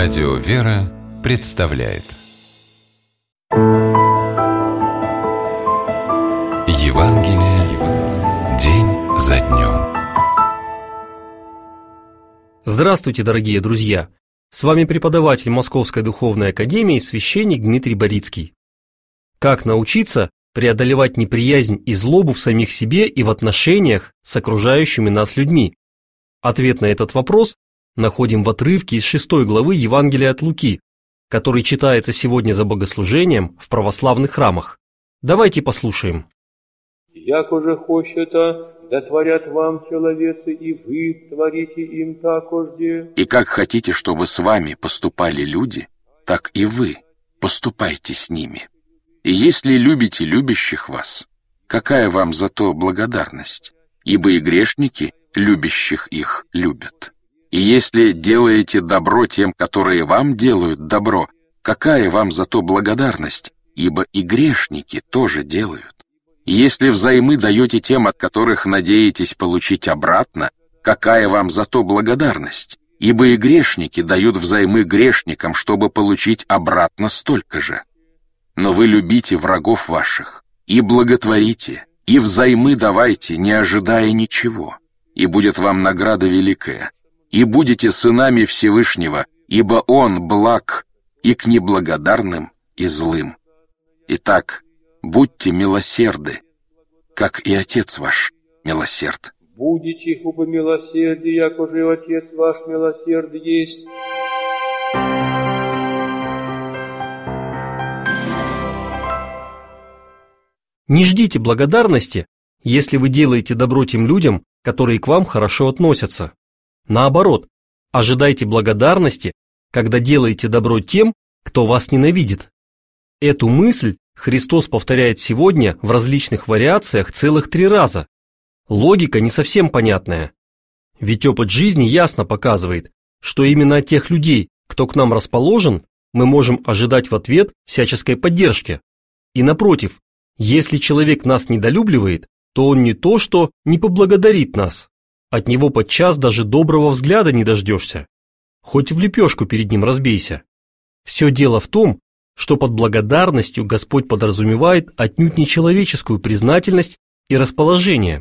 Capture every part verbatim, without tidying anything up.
Радио «Вера» представляет Евангелие день за днем. Здравствуйте, дорогие друзья! С вами преподаватель Московской Духовной Академии, священник Дмитрий Борицкий. Как научиться преодолевать неприязнь и злобу в самих себе и в отношениях с окружающими нас людьми? Ответ на этот вопрос находим в отрывке из шестой главы Евангелия от Луки, который читается сегодня за богослужением в православных храмах. Давайте послушаем. «Яко же хочета, да творят вам человецы, и вы творите им такожде». И как хотите, чтобы с вами поступали люди, так и вы поступайте с ними. И если любите любящих вас, какая вам за то благодарность? Ибо и грешники любящих их любят. И если делаете добро тем, которые вам делают добро, какая вам за то благодарность? Ибо и грешники тоже делают. И если взаймы даете тем, от которых надеетесь получить обратно, какая вам за то благодарность? Ибо и грешники дают взаймы грешникам, чтобы получить обратно столько же. Но вы любите врагов ваших, и благотворите, и взаймы давайте, не ожидая ничего, и будет вам награда великая, и будете сынами Всевышнего, ибо Он благ и к неблагодарным, и злым. Итак, будьте милосерды, как и Отец ваш милосерд. Будете хубо милосерди, яко же Отец ваш милосерд есть. Не ждите благодарности, если вы делаете добро тем людям, которые к вам хорошо относятся. Наоборот, ожидайте благодарности, когда делаете добро тем, кто вас ненавидит. Эту мысль Христос повторяет сегодня в различных вариациях целых три раза. Логика не совсем понятная. Ведь опыт жизни ясно показывает, что именно от тех людей, кто к нам расположен, мы можем ожидать в ответ всяческой поддержки. И напротив, если человек нас недолюбливает, то он не то что не поблагодарит нас. От него подчас даже доброго взгляда не дождешься. Хоть в лепешку перед ним разбейся. Все дело в том, что под благодарностью Господь подразумевает отнюдь не человеческую признательность и расположение.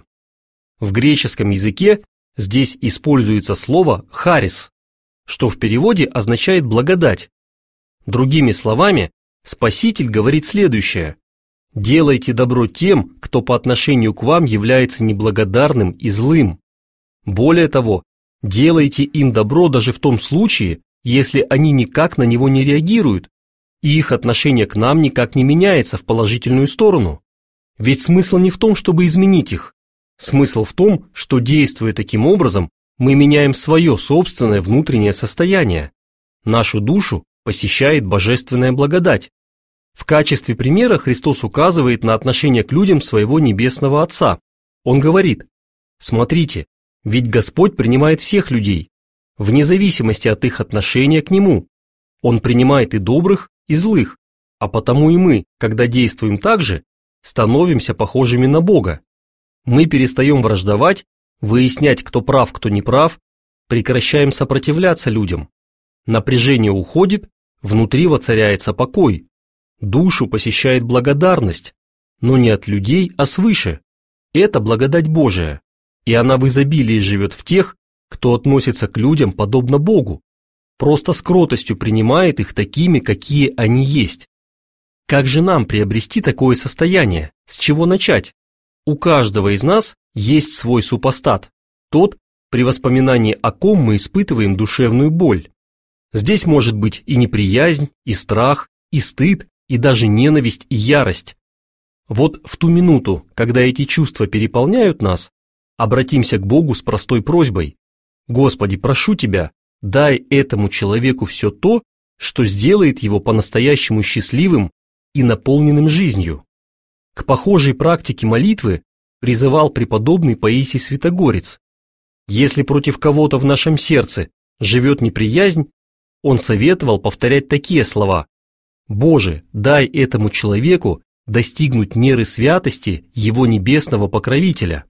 В греческом языке здесь используется слово «харис», что в переводе означает «благодать». Другими словами, Спаситель говорит следующее: «Делайте добро тем, кто по отношению к вам является неблагодарным и злым. Более того, делайте им добро даже в том случае, если они никак на него не реагируют, и их отношение к нам никак не меняется в положительную сторону. Ведь смысл не в том, чтобы изменить их. Смысл в том, что, действуя таким образом, мы меняем свое собственное внутреннее состояние. Нашу душу посещает божественная благодать. В качестве примера Христос указывает на отношение к людям своего Небесного Отца. Он говорит: «Смотрите, ведь Господь принимает всех людей, вне зависимости от их отношения к Нему. Он принимает и добрых, и злых, а потому и мы, когда действуем так же, становимся похожими на Бога. Мы перестаем враждовать, выяснять, кто прав, кто не прав, прекращаем сопротивляться людям. Напряжение уходит, внутри воцаряется покой. Душу посещает благодарность, но не от людей, а свыше. Это благодать Божия, и она в изобилии живет в тех, кто относится к людям подобно Богу, просто с кротостью принимает их такими, какие они есть. Как же нам приобрести такое состояние? С чего начать? У каждого из нас есть свой супостат, тот, при воспоминании о ком мы испытываем душевную боль. Здесь может быть и неприязнь, и страх, и стыд, и даже ненависть и ярость. Вот в ту минуту, когда эти чувства переполняют нас, обратимся к Богу с простой просьбой: «Господи, прошу Тебя, дай этому человеку все то, что сделает его по-настоящему счастливым и наполненным жизнью». К похожей практике молитвы призывал преподобный Паисий Святогорец. Если против кого-то в нашем сердце живет неприязнь, он советовал повторять такие слова: «Боже, дай этому человеку достигнуть меры святости его небесного покровителя».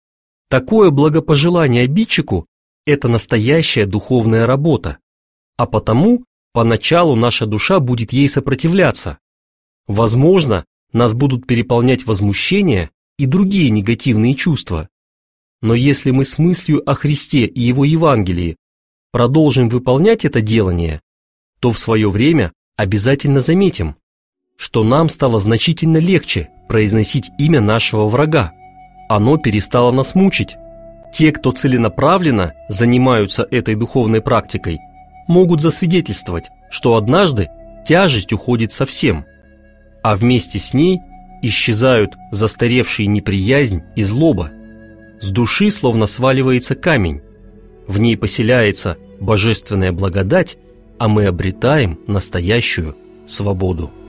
Такое благопожелание обидчику – это настоящая духовная работа, а потому Поначалу наша душа будет ей сопротивляться. Возможно, нас будут переполнять возмущение и другие негативные чувства. Но если мы с мыслью о Христе и Его Евангелии продолжим выполнять это делание, то в свое время обязательно заметим, что нам стало значительно легче произносить имя нашего врага. Оно перестало нас мучить. Те, кто целенаправленно занимаются этой духовной практикой, могут засвидетельствовать, что однажды тяжесть уходит совсем, а вместе с ней исчезают застаревшие неприязнь и злоба. С души словно сваливается камень, в ней поселяется божественная благодать, а мы обретаем настоящую свободу.